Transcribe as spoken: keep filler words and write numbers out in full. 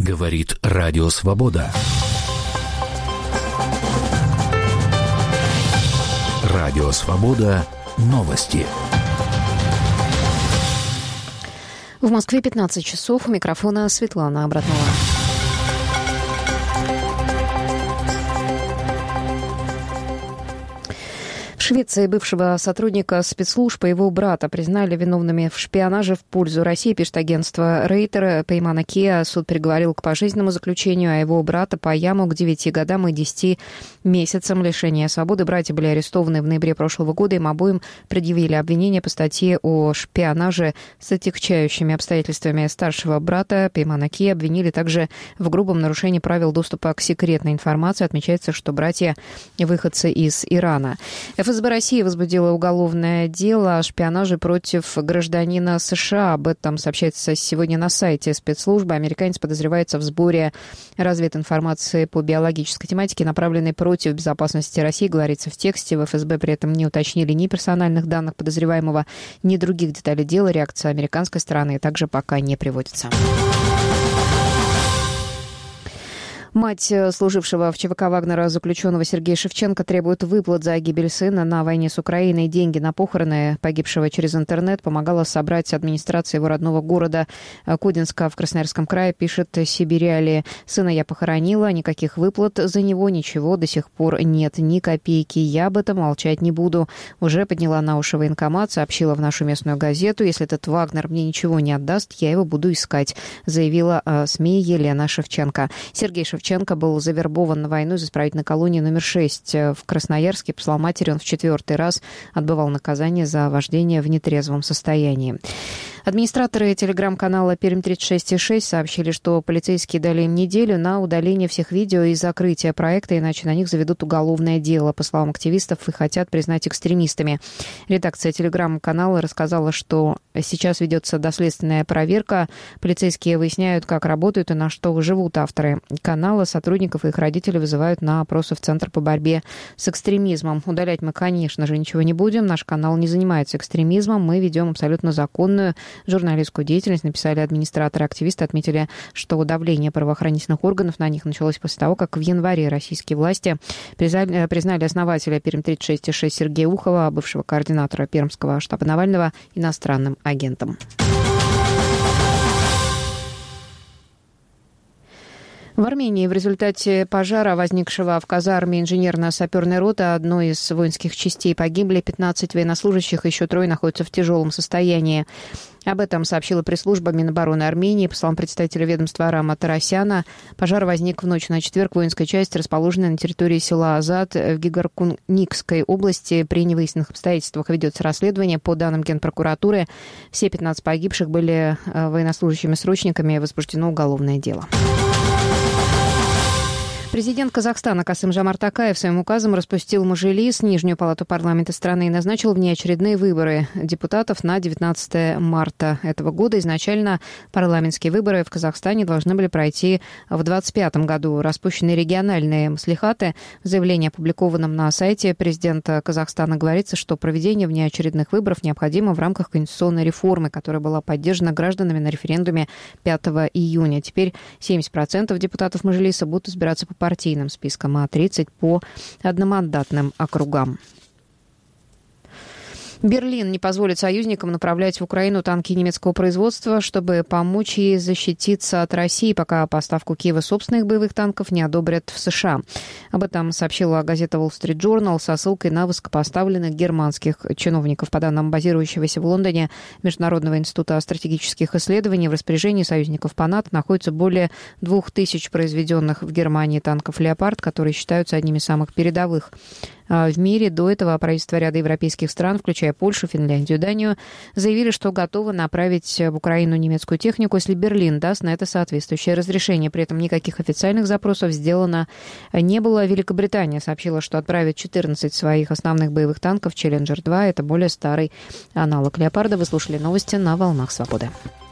Говорит Радио Свобода. Радио Свобода. Новости. В Москве пятнадцать часов. У микрофона Светлана Абратнова. В Швеции бывшего сотрудника спецслужб и его брата признали виновными в шпионаже в пользу России, пишет агентство Рейтер. Пеймана Киа суд приговорил к пожизненному заключению, а его брата Паяму к девяти годам и десяти месяцам лишения свободы. Братья были арестованы в ноябре прошлого года. Им обоим предъявили обвинение по статье о шпионаже с отягчающими обстоятельствами. Старшего брата Пеймана Киа обвинили также в грубом нарушении правил доступа к секретной информации. Отмечается, что братья выходцы из Ирана. ФСБ России возбудила уголовное дело о шпионаже против гражданина США. Об этом сообщается сегодня на сайте спецслужбы. Американец подозревается в сборе развединформации по биологической тематике, направленной против безопасности России, говорится в тексте. В ФСБ при этом не уточнили ни персональных данных подозреваемого, ни других деталей дела. Реакция американской стороны также пока не приводится. Мать служившего в ЧВК Вагнера заключенного Сергея Шевченко требует выплат за гибель сына на войне с Украиной. Деньги на похороны погибшего через интернет помогала собрать администрация его родного города Кодинска в Красноярском крае, пишет Сибириали. Сына я похоронила, никаких выплат за него, ничего до сих пор нет, ни копейки. Я об этом молчать не буду. Уже подняла на уши военкомат, сообщила в нашу местную газету. Если этот Вагнер мне ничего не отдаст, я его буду искать, заявила СМИ Елена Шевченко. Сергей Шевченко Шевченко был завербован на войну из исправительной колонии номер шесть в Красноярске. По словам матери, он в четвертый раз отбывал наказание за вождение в нетрезвом состоянии. Администраторы телеграм-канала «Пермь тридцать шесть и шесть» сообщили, что полицейские дали им неделю на удаление всех видео и закрытие проекта, иначе на них заведут уголовное дело. По словам активистов, их хотят признать экстремистами. Редакция телеграм-канала рассказала, что сейчас ведется доследственная проверка. Полицейские выясняют, как работают и на что живут авторы канала. Сотрудников и их родителей вызывают на опросы в Центр по борьбе с экстремизмом. Удалять мы, конечно же, ничего не будем. Наш канал не занимается экстремизмом. Мы ведем абсолютно законную журналистскую деятельность, написали администраторы. Активисты отметили, что давление правоохранительных органов на них началось после того, как в январе российские власти признали, признали основателя «Пермь тридцать шесть и шесть» Сергея Ухова, бывшего координатора Пермского штаба Навального, иностранным агентом. В Армении в результате пожара, возникшего в казарме инженерно-саперной роты одной из воинских частей, погибли пятнадцать военнослужащих, еще трое находятся в тяжелом состоянии. Об этом сообщила пресс-служба Минобороны Армении. По словам представителя ведомства Арама Тарасяна, пожар возник в ночь на четверг в воинской части, расположенной на территории села Азат в Гегаркуникской области. При невыясненных обстоятельствах ведется расследование. По данным Генпрокуратуры, все пятнадцать погибших были военнослужащими-срочниками. Возбуждено уголовное дело. Президент Казахстана Касым-Жомарт Токаев своим указом распустил Мажилис, нижнюю палату парламента страны, и назначил внеочередные выборы депутатов на девятнадцатое марта этого года. Изначально парламентские выборы в Казахстане должны были пройти в двадцать пятом году. Распущены региональные маслихаты. В заявлении, опубликованном на сайте президента Казахстана, говорится, что проведение внеочередных выборов необходимо в рамках конституционной реформы, которая была поддержана гражданами на референдуме пятого июня. Теперь семьдесят процентов депутатов Мажилиса будут избираться по партийным спискам, а тридцать по одномандатным округам. Берлин не позволит союзникам направлять в Украину танки немецкого производства, чтобы помочь ей защититься от России, пока поставку Киева собственных боевых танков не одобрят в США. Об этом сообщила газета Wall Street Journal со ссылкой на высокопоставленных германских чиновников. По данным базирующегося в Лондоне Международного института стратегических исследований, в распоряжении союзников по НАТО находится более двух тысяч произведенных в Германии танков «Леопард», которые считаются одними из самых передовых в мире. До этого правительства ряда европейских стран, включая Польшу, Финляндию, Данию, заявили, что готовы направить в Украину немецкую технику, если Берлин даст на это соответствующее разрешение. При этом никаких официальных запросов сделано не было. Великобритания сообщила, что отправит четырнадцать своих основных боевых танков «Челленджер-два». Это более старый аналог «Леопарда». Вы слушали новости на «Волнах Свободы».